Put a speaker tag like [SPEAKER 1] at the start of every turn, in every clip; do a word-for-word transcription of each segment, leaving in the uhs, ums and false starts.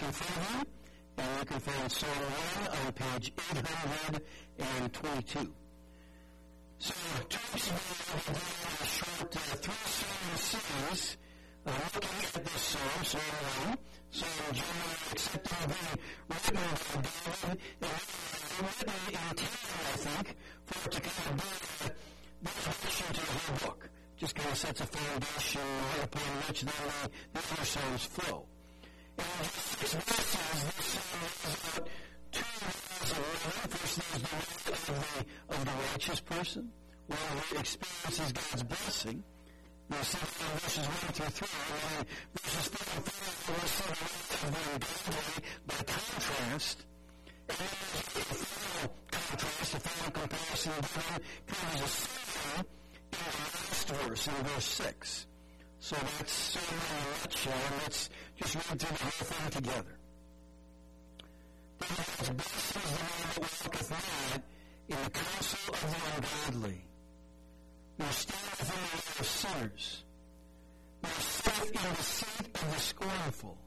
[SPEAKER 1] in front of you, and you can find Psalm one on page eight hundred twenty-two. So, two weeks ago, we did a short uh, three-sermon series uh, looking at this psalm, Psalm one. Psalm generally accepting of being written by David, and written in time, I think, for it to kind of be the foundation to the whole book. Just kind of sets a foundation upon which then the, the other psalms flow. And in just six verses, this psalm lays out two ways of living. First, there's the way of the, of the righteous person, one who experiences God's blessing. We'll see in verses one through three, and then verses four and five, we'll see the way of the ungodly by contrast. And then there's a final contrast, a final comparison given kind of as a summary in the last verse, in verse six. So that's summary in a nutshell, and let's just read through the whole thing together. Blessed is the man that walketh not in the counsel of the ungodly, nor standeth in the way of sinners, nor sitteth in the seat of the scornful.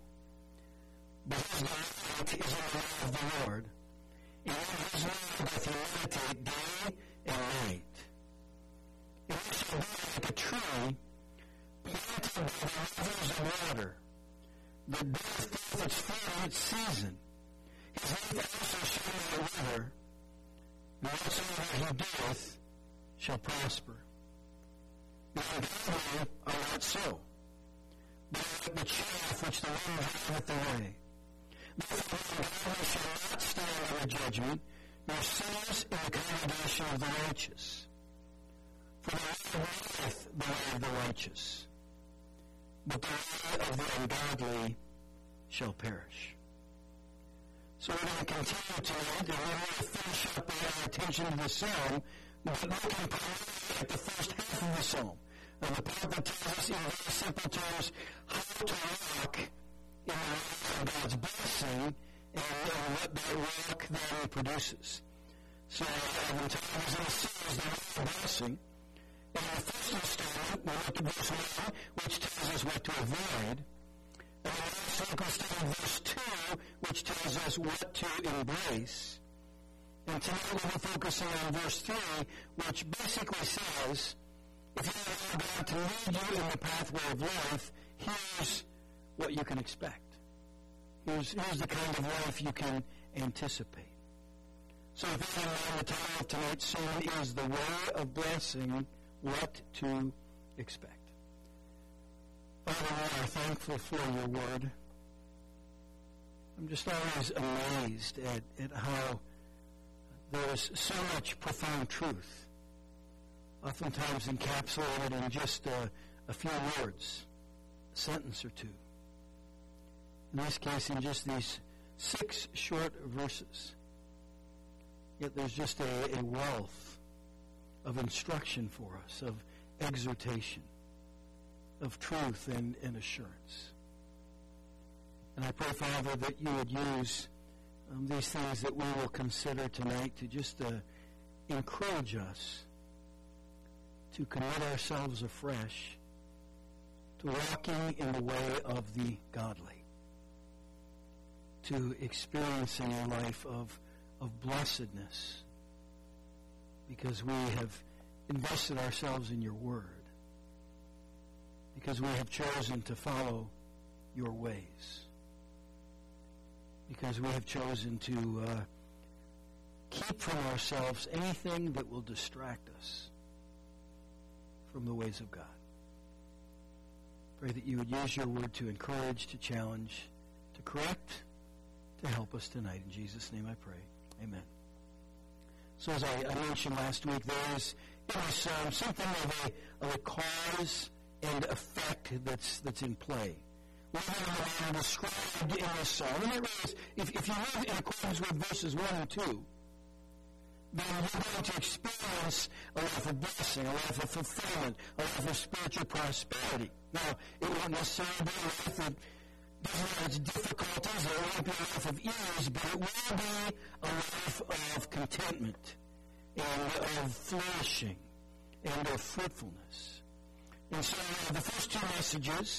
[SPEAKER 1] But his delight is in the law of the Lord, and in his law doth he meditate day and night. And he shall be like a tree planted by the rivers of water, that beareth forth its fruit in its season. His leaf also shall not wither, and whatsoever he doeth shall prosper. The ungodly are not so, but like the chaff which the wind driveth away. Therefore the ungodly shall not stand in the judgment, nor sinners in the congregation of the righteous. For the Lord knoweth the way of the righteous, but the way of the ungodly shall perish. So we're going to continue tonight, and we're going to finish up our attention to the psalm, but looking primarily at the first half of the psalm. And the part that tells us in very simple terms how to walk in the light of God's blessing and, and what that walk then produces. So I've entitled in the series the light of blessing. And in the first installment, we looked at verse one, which tells us what to avoid. And then last week we studied verse two, which tells us what to embrace. And tonight we'll be focusing on verse three, which basically says, if you allow God to lead you in the pathway of life, here's what you can expect. Here's, here's the kind of life you can anticipate. So if you know, the title of tonight's sermon is The Way of Blessing, What to Expect. Father, we are thankful for your word. I'm just always amazed at, at how there's so much profound truth, oftentimes encapsulated in just a, a few words, a sentence or two. In this case, in just these six short verses. Yet there's just a, a wealth of instruction for us, of exhortation, of truth and, and assurance. And I pray, Father, that you would use um, these things that we will consider tonight to just uh, encourage us to commit ourselves afresh to walking in the way of the godly, to experiencing a life of, of blessedness, because we have invested ourselves in your word, because we have chosen to follow your ways, because we have chosen to uh, keep from ourselves anything that will distract us from the ways of God. Pray that you would use your word to encourage, to challenge, to correct, to help us tonight. In Jesus' name I pray. Amen. So as I, I mentioned last week, there is in this psalm something of a, of a cause and effect that's that's in play. We're going to described in this psalm. And it is, if, if you live in accordance with verses one and two, then you're going to experience a life of blessing, a life of fulfillment, a life of spiritual prosperity. Now, it won't necessarily be a life that doesn't have its difficulties, or it won't be a life of ease, but it will be a life of contentment and of flourishing and of fruitfulness. And so uh, the first two messages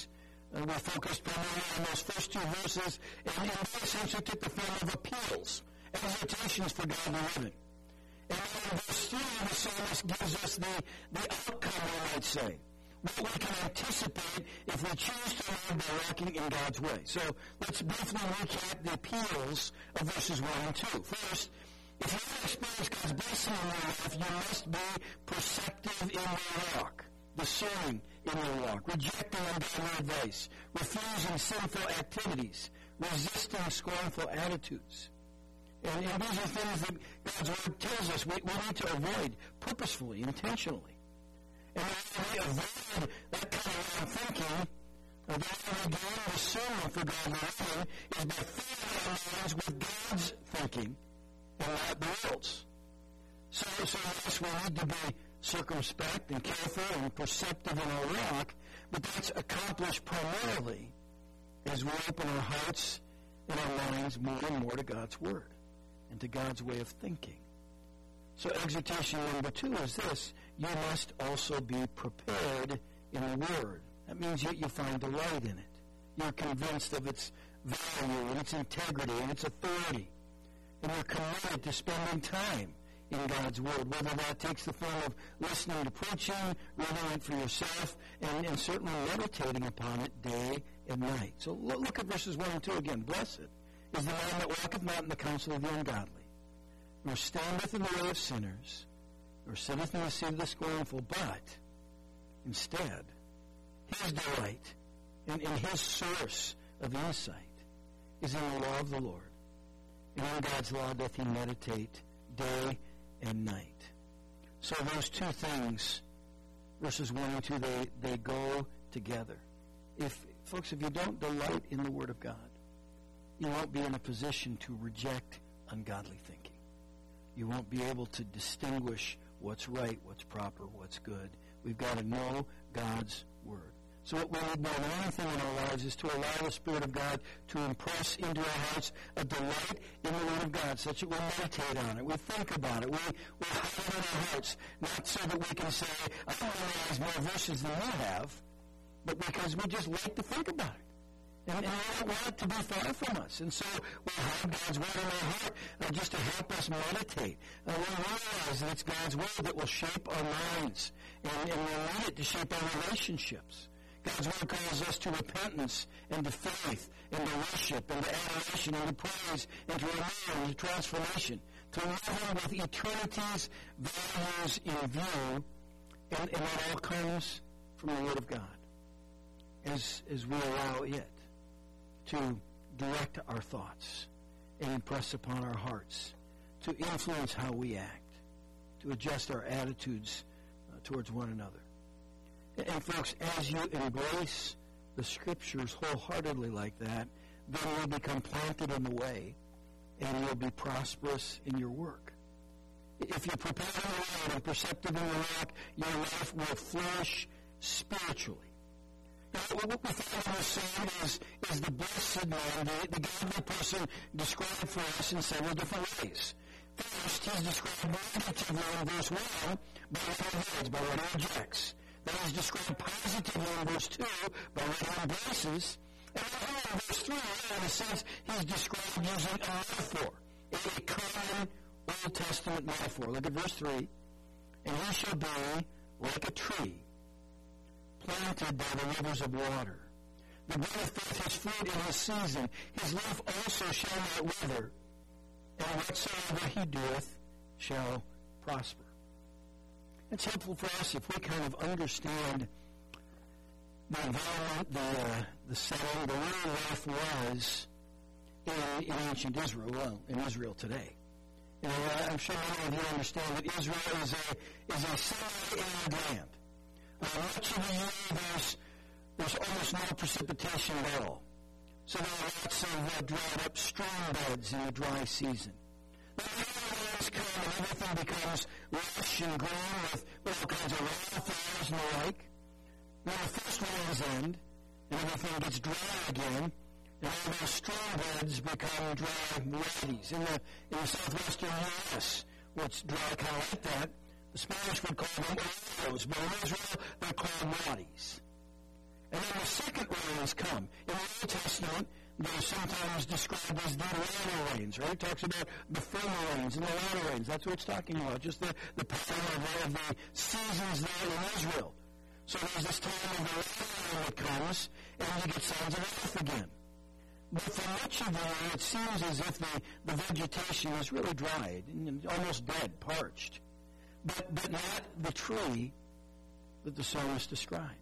[SPEAKER 1] Uh, we focused primarily on those first two verses, and, and they essentially took the form of appeals, exhortations for godly living. And in verse three, the psalmist gives us the, the outcome, I might say, what we can anticipate if we choose to live by walking in God's way. So let's briefly recap the appeals of verses one and two. First, if you want to experience God's blessing in your life, you must be perceptive in your walk, discerning in your walk, rejecting ungodly advice, refusing sinful activities, resisting scornful attitudes. And, and these are things that God's Word tells us we, we need to avoid purposefully, intentionally. And when we avoid that kind of wrong thinking, uh, the way we gain discernment for godly living is by filling our minds with God's thinking and not the world's. So, so yes, we need to be circumspect and careful and perceptive in our walk, but that's accomplished primarily as we open our hearts and our minds more and more to God's Word and to God's way of thinking. So exhortation number two is this: you must also be prepared in the Word. That means you, you find delight in it. You're convinced of its value and its integrity and its authority. And you're committed to spending time in God's Word, whether that takes the form of listening to preaching, reading it for yourself, and, and certainly meditating upon it day and night. So look, look at verses one and two again. Blessed is the man that walketh not in the counsel of the ungodly, nor standeth in the way of sinners, nor sitteth in the seat of the scornful, but instead his delight and, and his source of insight is in the law of the Lord. And in God's law doth he meditate day and night. So those two things, verses one and two, they, they go together. If folks, if you don't delight in the Word of God, you won't be in a position to reject ungodly thinking. You won't be able to distinguish what's right, what's proper, what's good. We've got to know God's Word. So what we need more than anything in our lives is to allow the Spirit of God to impress into our hearts a delight in the Word of God, such that we meditate on it, we think about it, we, we hide it in our hearts, not so that we can say, I don't memorize more verses than you have, but because we just like to think about it. And, and we don't want it to be far from us. And so we have God's Word in our heart uh, just to help us meditate. Uh, we realize that it's God's Word that will shape our minds, and, and we'll need it to shape our relationships. God's Word calls us to repentance and to faith and to worship and to adoration and to praise and to renewal and to transformation, to live with eternity's values in view, and, and that all comes from the Word of God as, as we allow it to direct our thoughts and impress upon our hearts, to influence how we act, to adjust our attitudes uh, towards one another. And folks, as you embrace the Scriptures wholeheartedly like that, then you'll become planted in the way, and you'll be prosperous in your work. If you're prepared in the Word and perceptive in your walk, your life will flourish spiritually. Now, what we find in the psalm is, is the blessed man, the, the godly person, described for us in several different ways. First, he's described negatively in verse one by what he avoids, by what he rejects. Then he's described positively in verse two by what he embraces. And then in verse three, in a sense, he's described using a metaphor, a common Old Testament metaphor. Look at verse three. And he shall be like a tree planted by the rivers of water, that bringeth forth his fruit in his season. His leaf also shall not wither, and whatsoever he doeth shall prosper. It's helpful for us if we kind of understand the environment, the, uh, the setting, the way life was in, in ancient Israel, well, in Israel today. And uh, I'm sure many of you understand that Israel is a, is a semi-arid land. Uh, much of the year, there's, there's almost no precipitation at all. So there are lots of uh, dried up stream beds in the dry season. Then the rains come and everything becomes lush and green with, with all kinds of wildflowers and the like. Then the first rains end, and everything gets dry again, and all those stream beds become dry wadis. In the, in the southwestern U S, where it's dry kind of like that, the Spanish would call them arroyos, but in Israel they're called wadis. And then the second rains come. In the Old Testament, they're sometimes described as the latter rains, right? It talks about the former rains and the latter rains. That's what it's talking about, just the, the pattern of, of the seasons there in Israel. So there's this time of the latter rain that comes, and you get signs of life again. But for much of the year, it seems as if the, the vegetation is really dried, and almost dead, parched. But, but not the tree that the psalmist describes.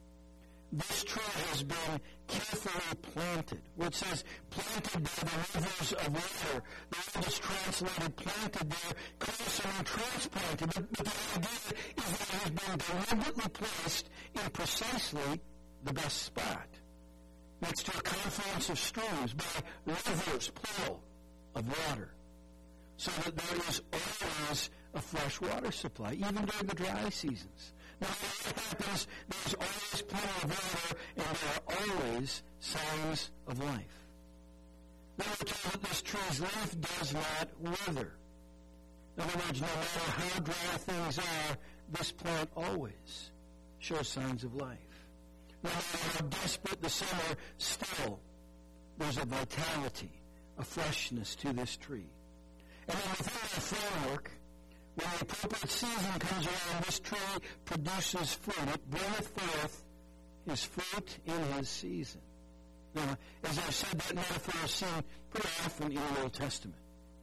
[SPEAKER 1] This tree has been carefully planted. Where it says, planted by the rivers of water. The word is translated planted there, closer and transplanted. But, but the idea is that it has been deliberately placed in precisely the best spot. Next to a confluence of streams by rivers, plural, of water. So that there is always a fresh water supply, even during the dry seasons. Now, what happens, there's always plenty of water, and there are always signs of life. Then we're told that this tree's leaf does not wither. In other words, no matter how dry things are, this plant always shows signs of life. No matter how desperate the summer, still there's a vitality, a freshness to this tree. And then within that framework, when the appropriate season comes around, this tree produces fruit. It bringeth forth his fruit in his season. Now, as I've said, that metaphor is seen pretty often in the Old Testament.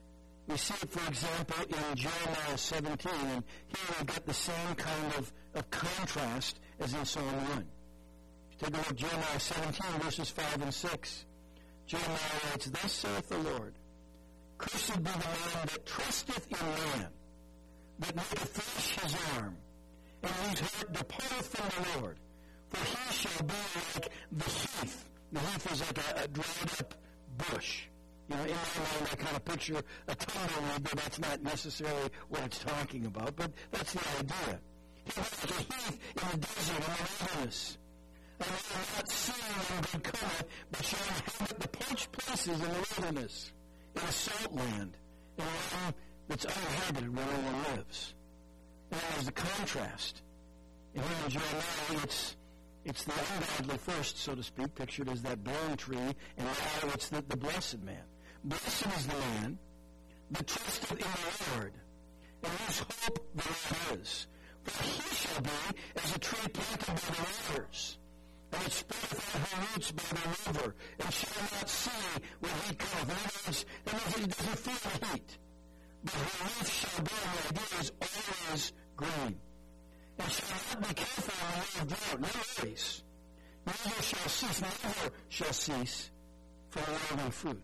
[SPEAKER 1] We see it, for example, in Jeremiah seventeen, and here we've got the same kind of, of contrast as in Psalm one. Take a look at Jeremiah seventeen, verses five and six. Jeremiah writes, Thus saith the Lord, Cursed be the man that trusteth in man, that maketh flesh his arm, and whose heart departeth from the Lord. For he shall be like the heath. The heath is like a, a dried-up bush. You know, in my mind, I kind of picture a tumbleweed, but that's not necessarily what it's talking about. But that's the idea. He was like a heath in the desert, in the wilderness. And they are not seen in good cover, but shall inhabit the parched places in the wilderness, in a salt land, in a land that's uninhabited where no one lives. And there's the contrast. And here in Jeremiah, it's, it's the ungodly first, so to speak, pictured as that barren tree, and now it's the, the blessed man. Blessed is the man that trusteth in the Lord, and whose hope the Lord is. For he shall be as a tree planted by the rivers, and it spreadeth out her roots by the river, and shall not see when heat cometh. In other words, that means he doesn't feel the heat. But her leaf shall be, the idea is always green. And shall not be careful in the way of drought, no worries. Neither shall cease, never shall cease from yielding fruit.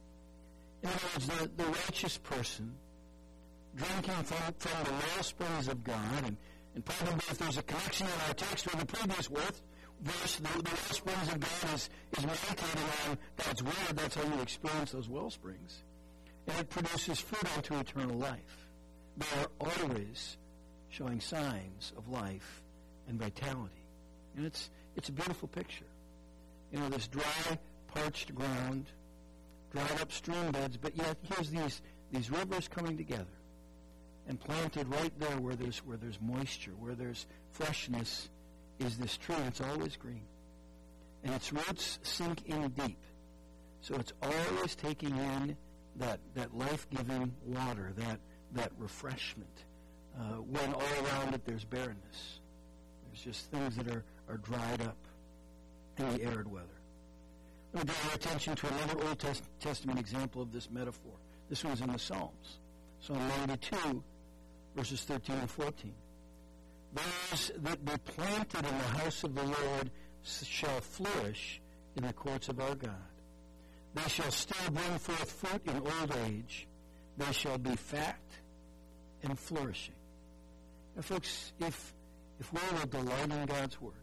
[SPEAKER 1] In other words, the, the righteous person, drinking from, from the well springs of God, and, and probably if there's a connection in our text with the previous verse, verse the, the well springs of God is, is meditating on God's word. That's how you experience those well springs. And it produces fruit unto eternal life. They are always showing signs of life and vitality. And it's it's a beautiful picture. You know, this dry, parched ground, dried up stream beds, but yet here's these these rivers coming together and planted right there where there's where there's moisture, where there's freshness, is this tree. It's always green. And its roots sink in deep. So it's always taking in that, that life-giving water, that, that refreshment, uh, when all around it there's barrenness. There's just things that are, are dried up in the arid weather. Let me draw your attention to another Old Test- Testament example of this metaphor. This one's in the Psalms. Psalm ninety-two, verses thirteen and fourteen. Those that be planted in the house of the Lord shall flourish in the courts of our God. They shall still bring forth fruit in old age. They shall be fat and flourishing. Now, folks, if if we will delight in God's word,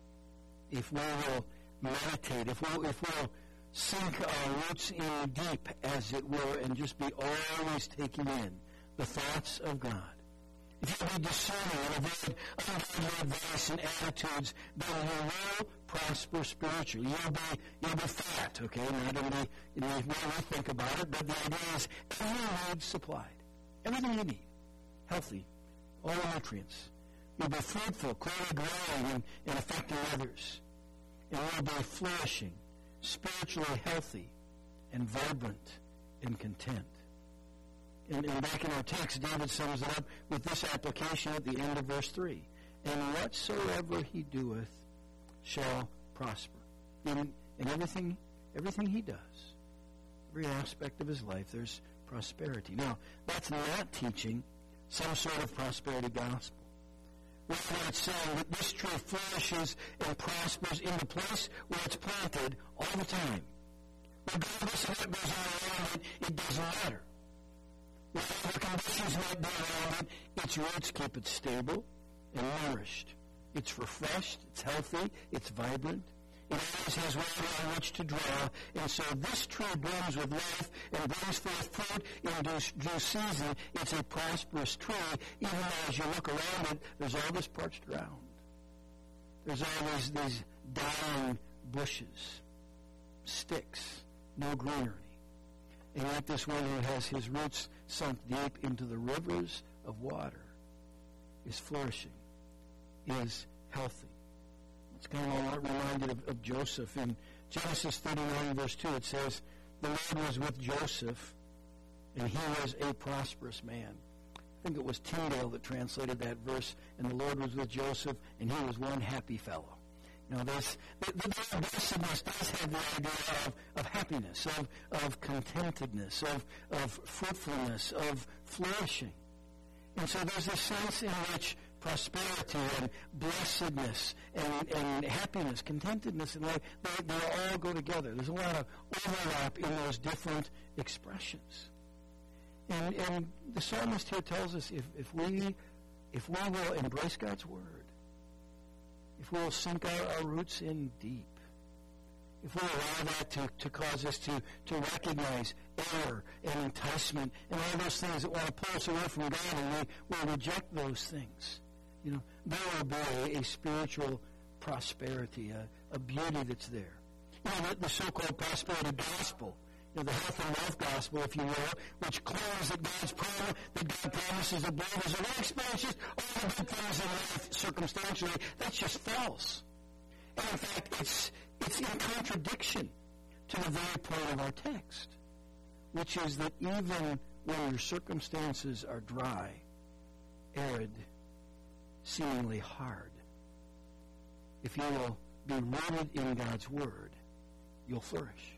[SPEAKER 1] if we will meditate, if we'll, if we'll sink our roots in deep, as it were, and just be always taking in the thoughts of God, if you'll be discerning and avoid ungodly advice and attitudes, then you will prosper spiritually. You'll be, you'll be fat, okay? Not only you know, we think about it, but the idea is every need supplied. Everything you need. Healthy. All the nutrients. You'll be fruitful, clearly growing, and, and affecting others. and we'll be flourishing, spiritually healthy, and vibrant and content. And, and back in our text, David sums it up with this application at the end of verse three. And whatsoever he doeth shall prosper. In, in everything, everything he does, every aspect of his life, there's prosperity. Now, that's not teaching some sort of prosperity gospel. Rather, it's saying that this tree flourishes and prospers in the place where it's planted all the time. Regardless of what goes on around it, it doesn't matter. Whatever conditions might be around it, its roots keep it stable and nourished. It's refreshed, it's healthy, it's vibrant. It always has water on which to draw. And so this tree blooms with life and brings forth fruit in due, due season. It's a prosperous tree, even though as you look around it, there's all this parched ground. There's all these, these dying bushes, sticks, no greenery. And like this one who has his roots sunk deep into the rivers of water is flourishing, is healthy. It's kind of reminded of, of Joseph. In Genesis thirty-nine, verse two, it says, the Lord was with Joseph, and he was a prosperous man. I think it was Tyndale that translated that verse, and the Lord was with Joseph, and he was one happy fellow. Now, this, the, the blessedness does have the idea of, of happiness, of, of contentedness, of, of fruitfulness, of flourishing. And so there's this sense in which prosperity and blessedness and, and happiness, contentedness in life, they, they all go together. There's a lot of overlap in those different expressions. And, and the psalmist here tells us if, if we if we will embrace God's word, if we will sink our, our roots in deep, if we allow that to, to cause us to, to recognize error and enticement and all those things that want to pull us away from God, and we will reject those things, you know, there will be a, a spiritual prosperity, a, a beauty that's there. You know, the, the so-called prosperity gospel, you know, the health and wealth gospel, if you will, which claims that God's promise, that God promises that believers will experience just all the good things in life circumstantially. That's just false. And in fact, it's it's in contradiction to the very point of our text, which is that even when your circumstances are dry, arid, seemingly hard, if you will be rooted in God's word, you'll flourish.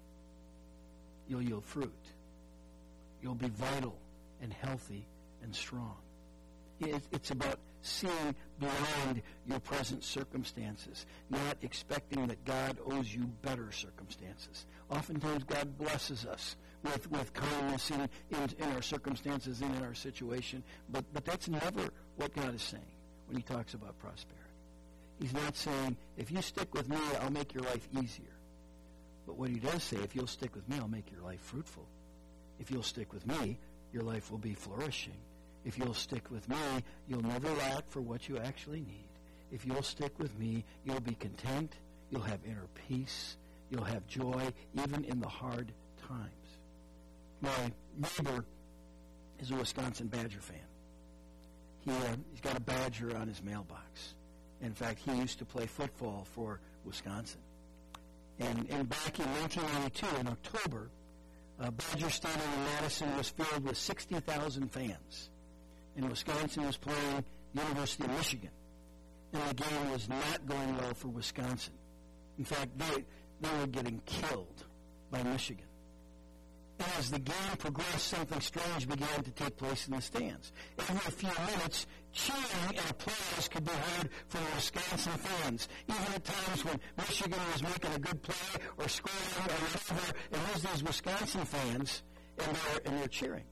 [SPEAKER 1] You'll yield fruit. You'll be vital and healthy and strong. It's about seeing beyond your present circumstances, not expecting that God owes you better circumstances. Oftentimes God blesses us with, with kindness in, in, in our circumstances and in our situation, but, but that's never what God is saying when he talks about prosperity. He's not saying, if you stick with me, I'll make your life easier. But what he does say, if you'll stick with me, I'll make your life fruitful. If you'll stick with me, your life will be flourishing. If you'll stick with me, you'll never lack for what you actually need. If you'll stick with me, you'll be content, you'll have inner peace, you'll have joy, even in the hard times. My neighbor is a Wisconsin Badger fan. He, uh, he's got a Badger on his mailbox. In fact, he used to play football for Wisconsin. And, and back in nineteen ninety-two, in October, uh, Badger Stadium in Madison was filled with sixty thousand fans. And Wisconsin was playing University of Michigan. And the game was not going well for Wisconsin. In fact, they, they were getting killed by Michigan. And as the game progressed, something strange began to take place in the stands. Every few minutes, cheering and applause could be heard from Wisconsin fans. Even at times when Michigan was making a good play or scoring or whatever, and there's these Wisconsin fans, and they're, and they're cheering.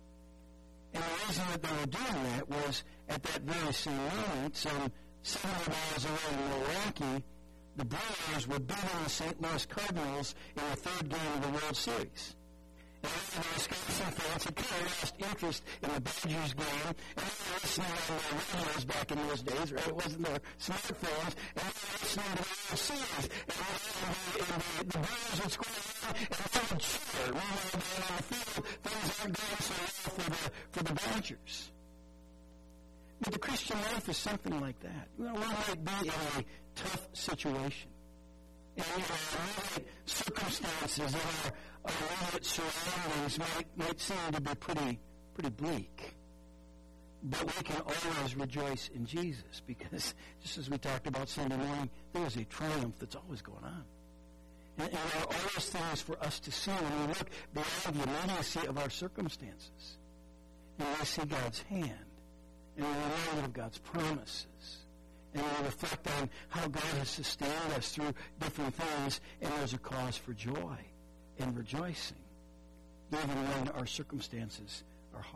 [SPEAKER 1] And the reason that they were doing that was, at that very same moment, some seventy miles away in Milwaukee, the Brewers were beating the Saint Louis Cardinals in the third game of the World Series. And the Wisconsin fans had kind of lost interest in the Badgers game, and they were listening on their radios back in those days, right? It wasn't their smartphones, and they were listening to the World Series. And, and, and the, the Brewers would score on, and they would cheer. Meanwhile, down on the field, things aren't going so well for the, for the Badgers. But the Christian life is something like that. You know, we might be in a tough situation. And you know, our immediate circumstances and our, our immediate surroundings might, might seem to be pretty, pretty bleak. But we can always rejoice in Jesus because, just as we talked about Sunday morning, there is a triumph that's always going on. And, and there are always things for us to see when we look beyond the immediacy of our circumstances. And we see God's hand. And we're reminded of God's promises. And we reflect on how God has sustained us through different things. And there's a cause for joy and rejoicing, even when our circumstances are harsh.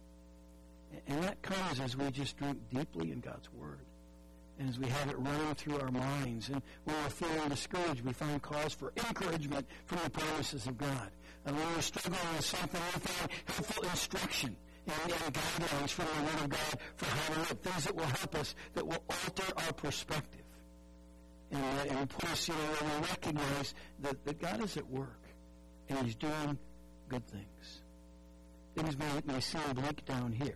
[SPEAKER 1] And that comes as we just drink deeply in God's Word. And as we have it running through our minds. And when we're feeling discouraged, we find cause for encouragement from the promises of God. And when we're struggling with something, we find helpful instruction and, and guidelines from the Word of God for how to live. Things that will help us, that will alter our perspective. And, uh, and put us, you know, when we recognize that, that God is at work. And He's doing good things. Things may, may seem bleak down here.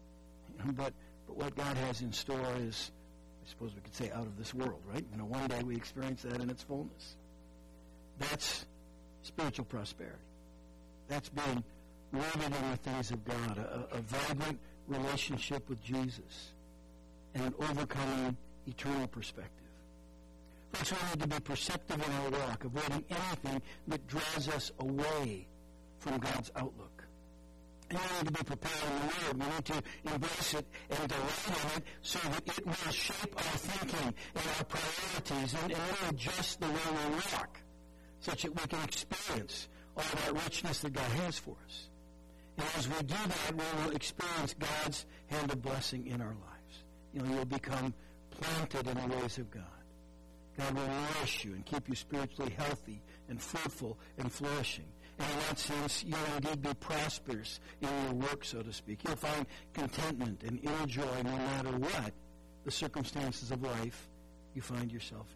[SPEAKER 1] But but what God has in store is, I suppose we could say, out of this world, right? You know, one day we experience that in its fullness. That's spiritual prosperity. That's being rooted in the things of God, a, a vibrant relationship with Jesus, and an overcoming eternal perspective. First, we need to be perceptive in our walk, avoiding anything that draws us away from God's outlook. And we need to be prepared in the Word. We need to embrace it and delight in it so that it will shape our thinking and our priorities and, and it will adjust the way we walk such that we can experience all that richness that God has for us. And as we do that, we will experience God's hand of blessing in our lives. You know, you'll become planted in the ways of God. God will nourish you and keep you spiritually healthy and fruitful and flourishing. And in that sense, you'll indeed be prosperous in your work, so to speak. You'll find contentment and inner joy no matter what the circumstances of life you find yourself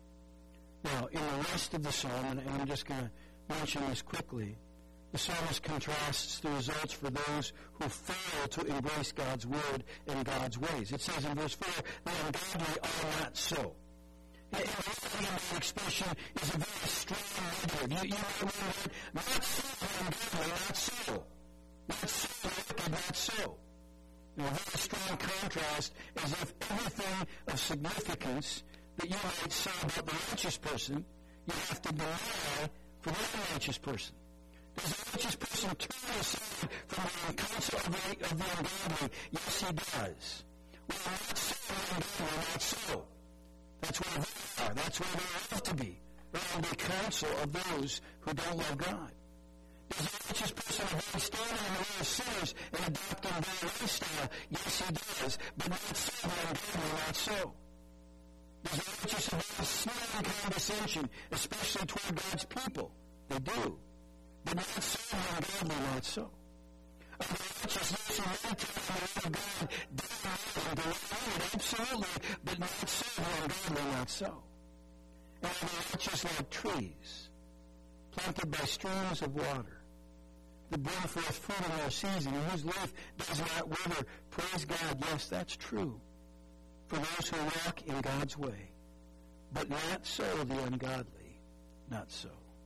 [SPEAKER 1] in. Now, in the rest of the psalm, and I'm just going to mention this quickly, the psalmist contrasts the results for those who fail to embrace God's word and God's ways. It says in verse four, the ungodly are not so. And the expression is a very strong negative. You, you might remember that, not so ungodly, not so. Not so wicked, not so. You know, a very strong contrast, as if everything of significance that you might say about the righteous person, you have to deny for the unrighteous person. Does the righteous person turn aside from the counsel of the, of the ungodly? Yes, he does. Well, not so ungodly, not so. That's where they are. That's where they love to be. Around the counsel of those who don't love God. Does the righteous person avoid standing in the way of sinners and adopting their lifestyle? Yes, he does. But not so, the ungodly, not so. Does the righteous avoid sneering condescension, especially toward God's people? They do. But not so, the ungodly, not so. Of the righteous, those who meditate on the word of God, day and night, and it, absolutely, but not so, the ungodly, not so. And of the righteous like trees, planted by streams of water, that bring forth fruit in their season, and whose leaf does not wither. Praise God, yes, that's true. For those who walk in God's way. But not so the ungodly, not so.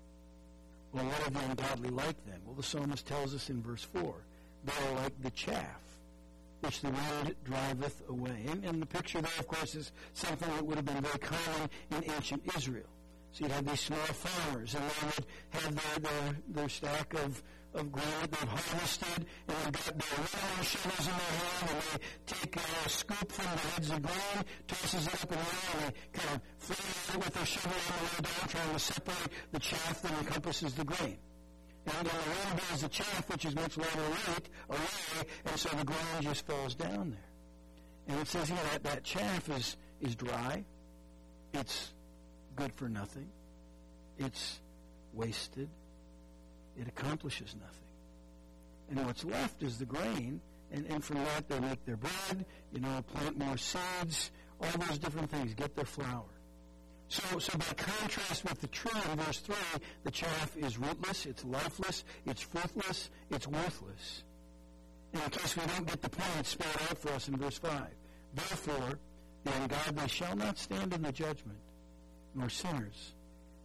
[SPEAKER 1] Well, what are the ungodly like then? Well, the psalmist tells us in verse four, they are like the chaff, which the wind driveth away. And, and the picture there, of course, is something that would have been very common in ancient Israel. So you'd have these small farmers, and they would have their, their, their stack of, of grain that they've harvested, and they've got their rolling shovels in their hand, and they take a scoop from the heads of grain, tosses it up in the air, and they kind of fling it with their shovel on the way down, trying to separate the chaff that encompasses the grain. And then the wind bears the chaff, which is much lighter weight, away, and so the grain just falls down there. And it says here that that chaff is, is dry, it's good for nothing, it's wasted, it accomplishes nothing. And what's left is the grain, and, and from that they make their bread, you know, plant more seeds, all those different things, get their flour. So, so by contrast with the tree in verse three, the chaff is rootless, it's lifeless, it's fruitless, it's worthless. And in case we don't get the point, it's spelled out for us in verse five. Therefore, the ungodly shall not stand in the judgment, nor sinners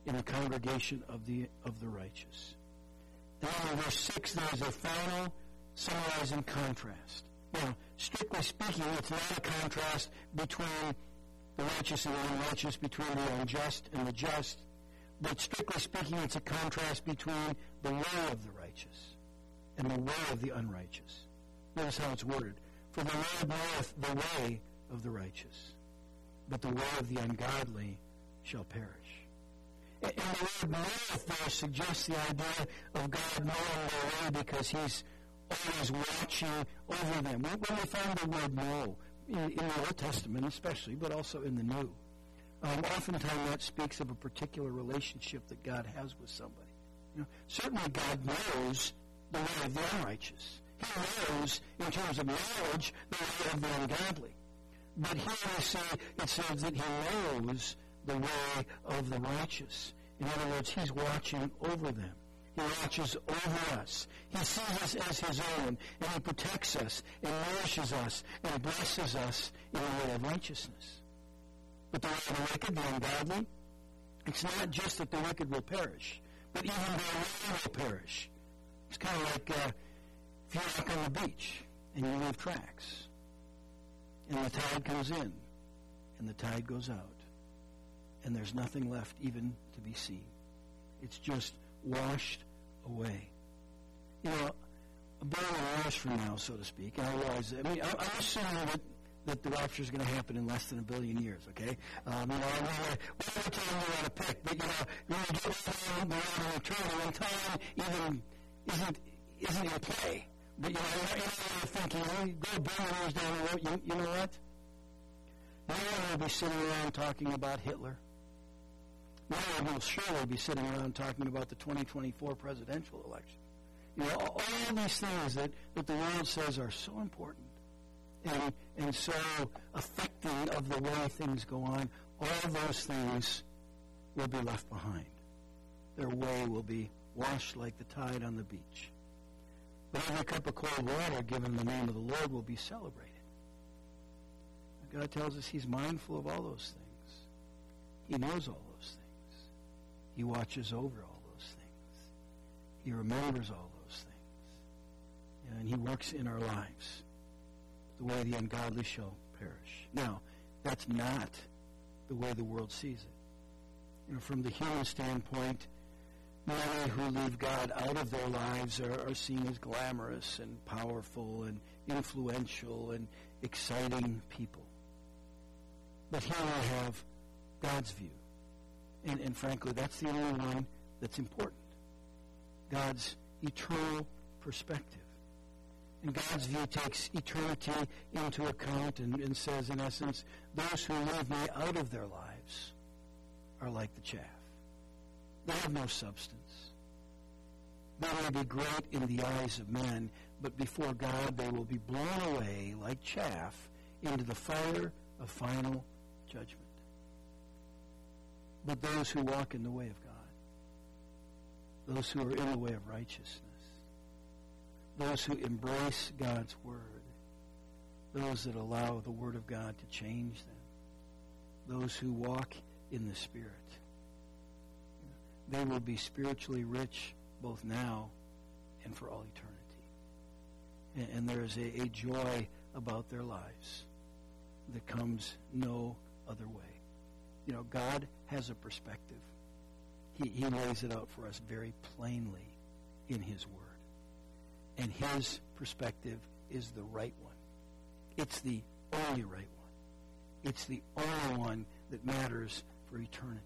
[SPEAKER 1] in the congregation of the of the righteous. And then in verse six, there is a final summarizing contrast. Now, strictly speaking, it's not a contrast between the righteous and the unrighteous, between the unjust and the just, but strictly speaking, it's a contrast between the way of the righteous and the way of the unrighteous. Notice how it's worded. For the Lord knoweth the way of the righteous, but the way of the ungodly shall perish. And the word knoweth there suggests the idea of God knowing their way because he's always watching over them. When we find the word know, in, in the Old Testament especially, but also in the New, um, oftentimes that speaks of a particular relationship that God has with somebody. You know, certainly God knows the way of the unrighteous. He knows, in terms of knowledge, the way of the ungodly. But here we see it says that he knows the way of the righteous. In other words, he's watching over them. He watches over us. He sees us as his own, and he protects us, and nourishes us, and blesses us in the way of righteousness. But the way of the wicked, the ungodly, it's not just that the wicked will perish, but even their way will perish. It's kind of like uh, if you walk on the beach, and you leave tracks, and the tide comes in, and the tide goes out, and there's nothing left even to be seen. It's just washed away. You know, a billion years from now, so to speak, and I realize, I mean, I'm assuming that, that the rapture is going to happen in less than a billion years, okay? Um, you know, I mean, whatever time you want to pick, but, you know, when you get to the end eternity, when time even isn't, isn't in play, but, you know, you're thinking, well, go a billion years down the road, you, you know what? No one will be sitting around talking about Hitler. No one will surely be sitting around talking about the twenty twenty-four presidential election. You know, all, all these things that, that the world says are so important and, and so affecting of the way things go on, all those things will be left behind. Their way will be washed like the tide on the beach. But every cup of cold water given in the name of the Lord will be celebrated. God tells us he's mindful of all those things. He knows all those things. He watches over all those things. He remembers all those things. And he works in our lives the way the ungodly shall perish. Now, that's not the way the world sees it. You know, from the human standpoint, many who leave God out of their lives are, are seen as glamorous and powerful and influential and exciting people. But here we have God's view. And, and frankly, that's the only one that's important. God's eternal perspective. And God's view takes eternity into account and, and says, in essence, those who leave me out of their lives are like the chaff. They have no substance. They may be great in the eyes of men, but before God they will be blown away like chaff into the fire of final judgment. But those who walk in the way of God, those who are in the way of righteousness, those who embrace God's word, those that allow the word of God to change them, those who walk in the Spirit, they will be spiritually rich both now and for all eternity. And, and there is a, a joy about their lives that comes no other way. You know, God has a perspective. He, he lays it out for us very plainly in his word. And his perspective is the right one. It's the only right one. It's the only one that matters for eternity.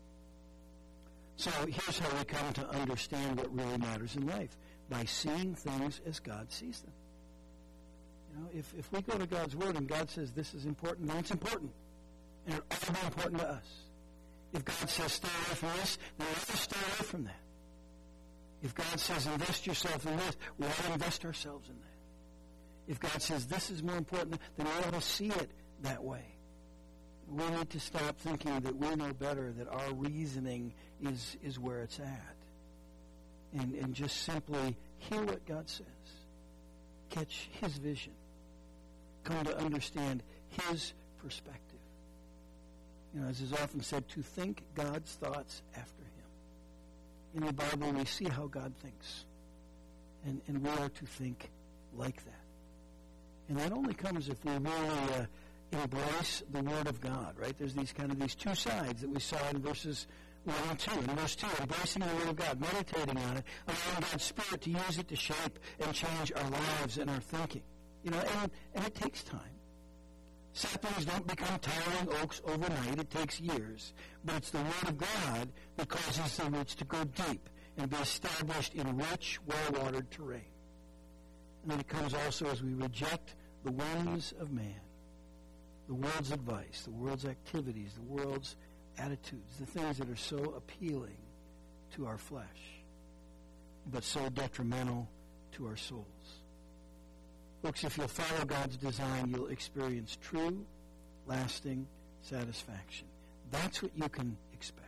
[SPEAKER 1] So here's how we come to understand what really matters in life. By seeing things as God sees them. You know, if, if we go to God's word and God says this is important, then it's important. And it ought to be important to us. If God says stay away from this, then we ought to stay away from that. If God says invest yourself in this, we ought to invest ourselves in that. If God says this is more important, then we ought to see it that way. We need to stop thinking that we know better, that our reasoning is, is where it's at. And, and just simply hear what God says. Catch his vision. Come to understand his perspective. You know, as is often said, to think God's thoughts after him. In the Bible, we see how God thinks. And, and we are to think like that. And that only comes if we really uh, embrace the Word of God, right? There's these kind of these two sides that we saw in verses one and two. In verse two, embracing the Word of God, meditating on it, allowing God's Spirit to use it to shape and change our lives and our thinking. You know, and, and it takes time. Saplings don't become towering oaks overnight. It takes years. But it's the Word of God that causes the roots to go deep and be established in rich, well-watered terrain. And then it comes also as we reject the whims of man, the world's advice, the world's activities, the world's attitudes, the things that are so appealing to our flesh, but so detrimental to our souls. Folks, if you'll follow God's design, you'll experience true, lasting satisfaction. That's what you can expect.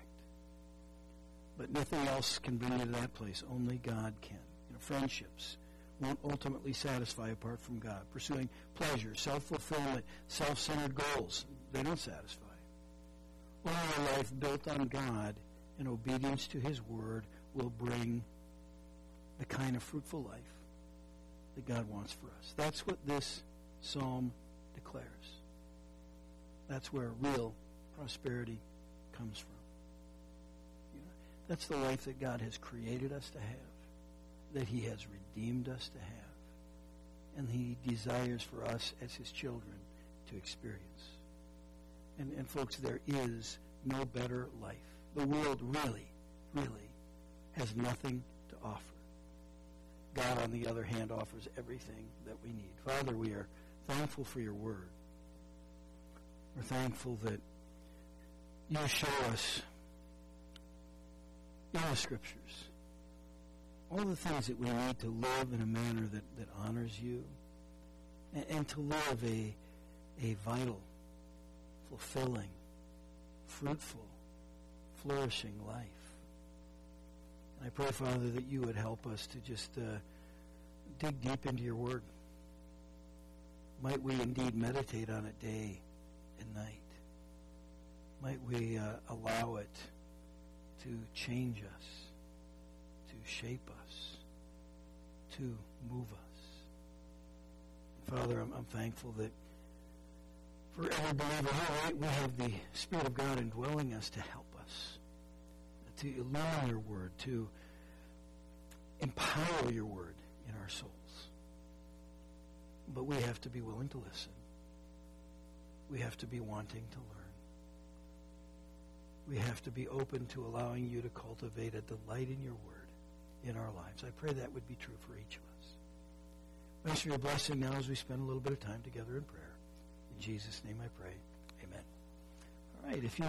[SPEAKER 1] But nothing else can bring you to that place. Only God can. You know, friendships won't ultimately satisfy apart from God. Pursuing pleasure, self-fulfillment, self-centered goals, they don't satisfy. Only a life built on God and obedience to his word will bring the kind of fruitful life that God wants for us. That's what this psalm declares. That's where real prosperity comes from. You know, that's the life that God has created us to have, that he has redeemed us to have, and he desires for us as his children to experience. And, and folks, there is no better life. The world really, really has nothing to offer. God, on the other hand, offers everything that we need. Father, we are thankful for your word. We're thankful that you show us in the scriptures all the things that we need to live in a manner that, that honors you, and, and to live a, a vital, fulfilling, fruitful, flourishing life. And I pray, Father, that you would help us to just uh, dig deep into your word. Might we indeed meditate on it day and night. Might we uh, allow it to change us, to shape us, to move us. Father, I'm, I'm thankful that for every believer here, we have the Spirit of God indwelling us to help us, to illumine your word, to empower your word in our souls. But we have to be willing to listen. We have to be wanting to learn. We have to be open to allowing you to cultivate a delight in your word in our lives. I pray that would be true for each of us. Thanks for your blessing now as we spend a little bit of time together in prayer. In Jesus' name I pray. Amen. All right, if you